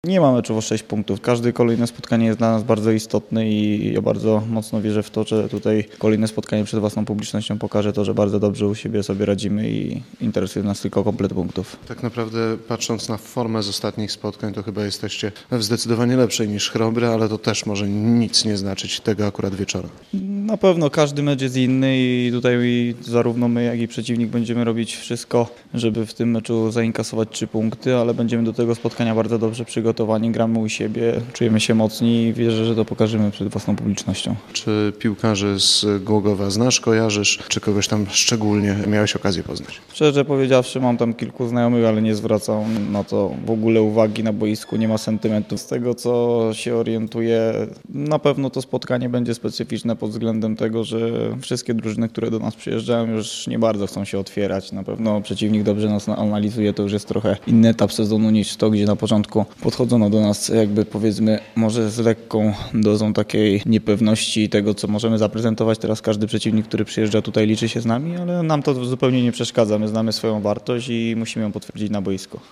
Nie ma meczów o 6 punktów. Każde kolejne spotkanie jest dla nas bardzo istotne i ja bardzo mocno wierzę w to, że tutaj kolejne spotkanie przed własną publicznością pokaże to, że bardzo dobrze u siebie sobie radzimy i interesuje nas tylko komplet punktów. Tak naprawdę patrząc na formę z ostatnich spotkań, to chyba jesteście w zdecydowanie lepszej niż Chrobry, ale to też może nic nie znaczyć tego akurat wieczora. Na pewno każdy mecz jest inny i tutaj zarówno my, jak i przeciwnik będziemy robić wszystko, żeby w tym meczu zainkasować 3 punkty, ale będziemy do tego spotkania bardzo dobrze przygotowani, gramy u siebie, czujemy się mocni i wierzę, że to pokażemy przed własną publicznością. Czy piłkarzy z Głogowa znasz, kojarzysz, czy kogoś tam szczególnie miałeś okazję poznać? Szczerze powiedziawszy, mam tam kilku znajomych, ale nie zwracam na to w ogóle uwagi na boisku, nie ma sentymentów. Z tego, co się orientuję, na pewno to spotkanie będzie specyficzne pod względem tego, że wszystkie drużyny, które do nas przyjeżdżają, już nie bardzo chcą się otwierać. Na pewno przeciwnik dobrze nas analizuje, to już jest trochę inny etap sezonu niż to, gdzie na początku podchodzono do nas jakby powiedzmy może z lekką dozą takiej niepewności tego, co możemy zaprezentować. Teraz każdy przeciwnik, który przyjeżdża tutaj, liczy się z nami, ale nam to zupełnie nie przeszkadza. My znamy swoją wartość i musimy ją potwierdzić na boisku.